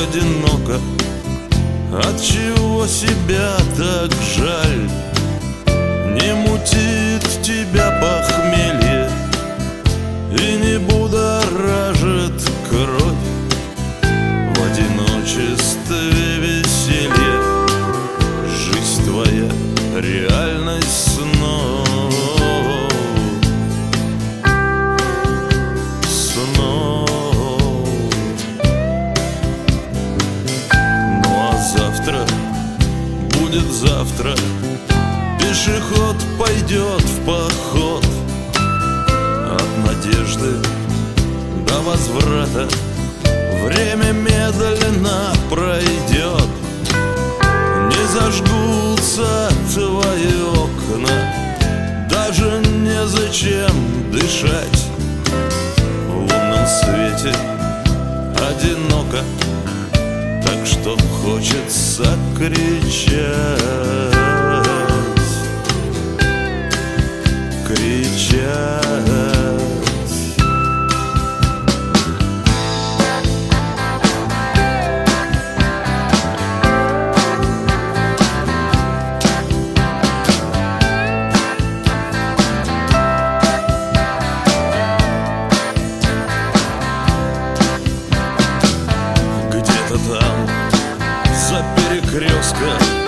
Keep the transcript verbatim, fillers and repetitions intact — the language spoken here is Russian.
одиноко. Отчего себя так жаль? Не мутит тебя похмелье и не будоражит кровь. В одиночестве веселье, жизнь твоя — реальность снов. Снов. Ну а завтра будет завтра. Пешеход пойдет в поход. От надежды до возврата время медленно пройдет. Не зажгутся твои окна, даже незачем дышать. В лунном свете одиноко, так что хочется кричать. Кричать. Где-то там, за перекрестком,